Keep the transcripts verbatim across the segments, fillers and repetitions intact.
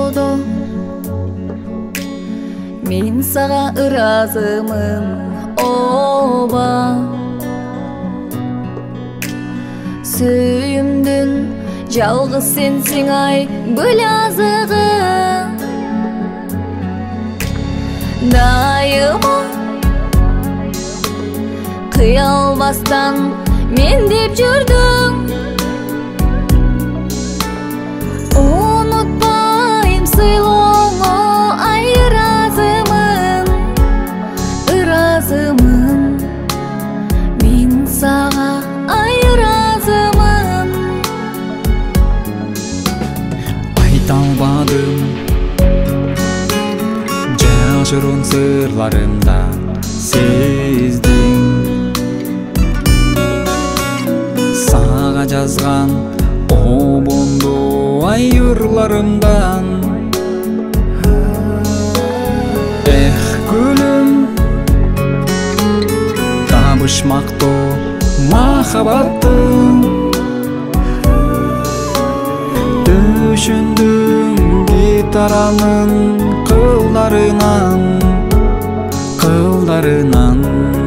жашоодо мен сага ыраазымын ооба. Сүйүмдүн жалгыз сенсиң ай гүл азыгы, дайыма кыя албастан мен деп жүрдүм. Унутпайм сыйлооңо ай ыраазымын, ыраазымын мен сага ай ыраазымын. Айта албадым жашыруун сырларымда сездиң, сага жазган обондо ай ырларымдан. Эх гүлүм, табышмактоо махабаттың, түшүндүм гитаранын кылдарынан, кылдарынан,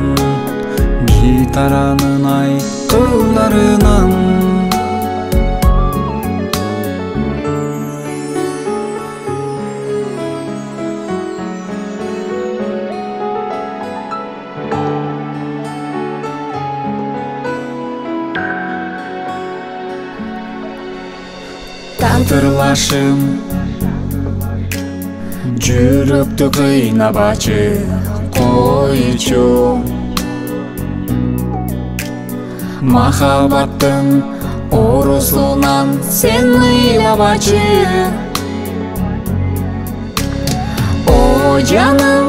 гитаранын ай кылдарынан. Тантырлашым жүрөктү кыйнабачы койчу, махабаттын оорусунан сен ыйлабачы. О жаным,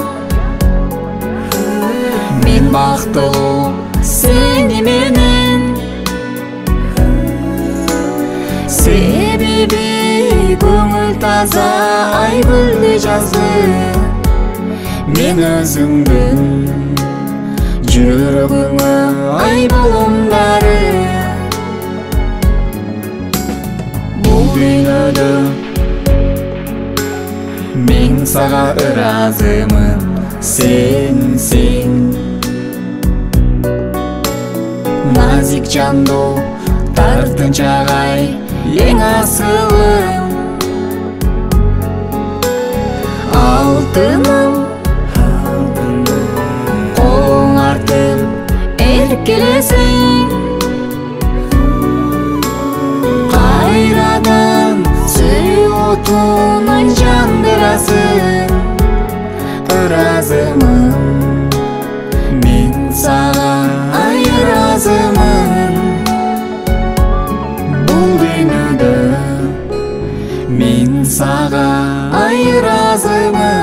мен бактылуу сени менен, себеби көңүл таза ай гүлдү жазды. Мен өзүңдүн жүрөгүңө ай болумдары. Бул дүйнөдө мен сага ыраазымын, сенсиң назик жандуу тартынчак ай эң асылым. Алтыным, колуң артып эркелесең, кайрадан сүйүү отун ай жандырасың. Ыраазымын мен сага ай ыраазымын. Бул дүйнөдө мен сага ай ыраазымын.